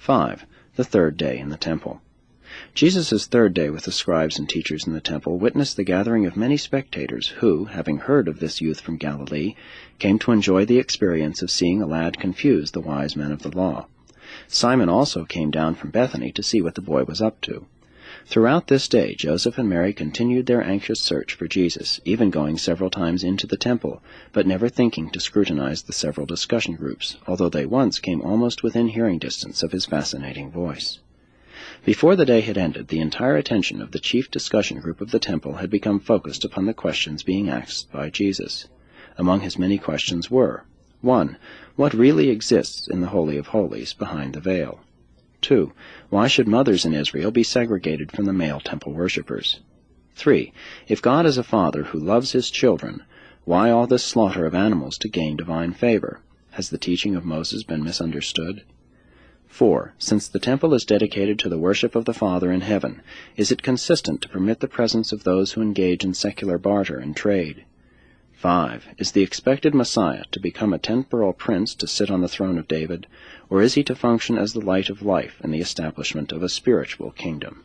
5. The third day in the temple. Jesus' third day with the scribes and teachers in the temple witnessed the gathering of many spectators who, having heard of this youth from Galilee, came to enjoy the experience of seeing a lad confuse the wise men of the law. Simon also came down from Bethany to see what the boy was up to. Throughout this day, Joseph and Mary continued their anxious search for Jesus, even going several times into the temple, but never thinking to scrutinize the several discussion groups, although they once came almost within hearing distance of his fascinating voice. Before the day had ended, the entire attention of the chief discussion group of the temple had become focused upon the questions being asked by Jesus. Among his many questions were: 1. What really exists in the Holy of Holies behind the veil? 2. Why should mothers in Israel be segregated from the male temple worshippers? 3. If God is a father who loves his children, why all this slaughter of animals to gain divine favor? Has the teaching of Moses been misunderstood? 4. Since the temple is dedicated to the worship of the Father in heaven, is it consistent to permit the presence of those who engage in secular barter and trade? 5. Is the expected Messiah to become a temporal prince to sit on the throne of David, or is he to function as the light of life in the establishment of a spiritual kingdom?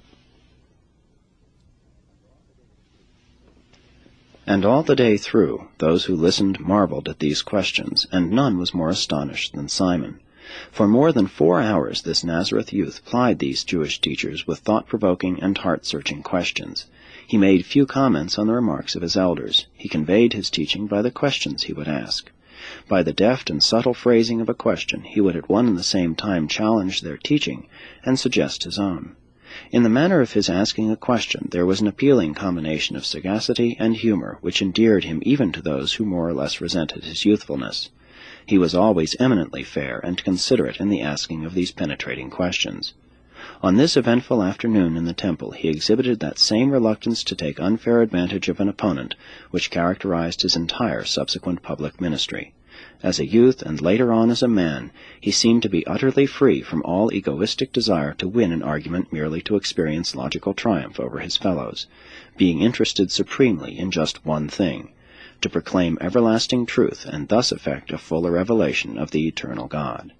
And all the day through, those who listened marveled at these questions, and none was more astonished than Simon. For more than 4 hours this Nazareth youth plied these Jewish teachers with thought-provoking and heart-searching questions. He made few comments on the remarks of his elders. He conveyed his teaching by the questions he would ask. By the deft and subtle phrasing of a question, he would at one and the same time challenge their teaching and suggest his own. In the manner of his asking a question, there was an appealing combination of sagacity and humor which endeared him even to those who more or less resented his youthfulness. He was always eminently fair and considerate in the asking of these penetrating questions. On this eventful afternoon in the temple, he exhibited that same reluctance to take unfair advantage of an opponent which characterized his entire subsequent public ministry. As a youth and later on as a man, he seemed to be utterly free from all egoistic desire to win an argument merely to experience logical triumph over his fellows, being interested supremely in just one thing: to proclaim everlasting truth and thus effect a fuller revelation of the eternal God.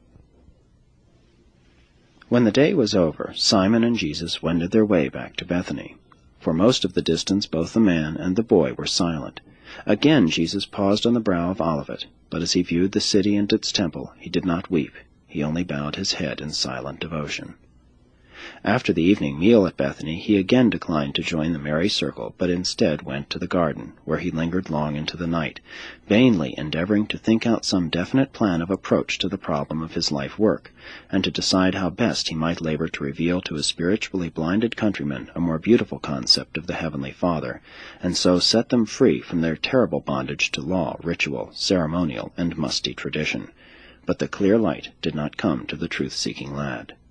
When the day was over, Simon and Jesus wended their way back to Bethany. For most of the distance both the man and the boy were silent. Again Jesus paused on the brow of Olivet, but as he viewed the city and its temple, he did not weep. He only bowed his head in silent devotion. After the evening meal at Bethany, he again declined to join the merry circle, but instead went to the garden, where he lingered long into the night, vainly endeavoring to think out some definite plan of approach to the problem of his life work, and to decide how best he might labor to reveal to his spiritually blinded countrymen a more beautiful concept of the Heavenly Father, and so set them free from their terrible bondage to law, ritual, ceremonial, and musty tradition. But the clear light did not come to the truth-seeking lad.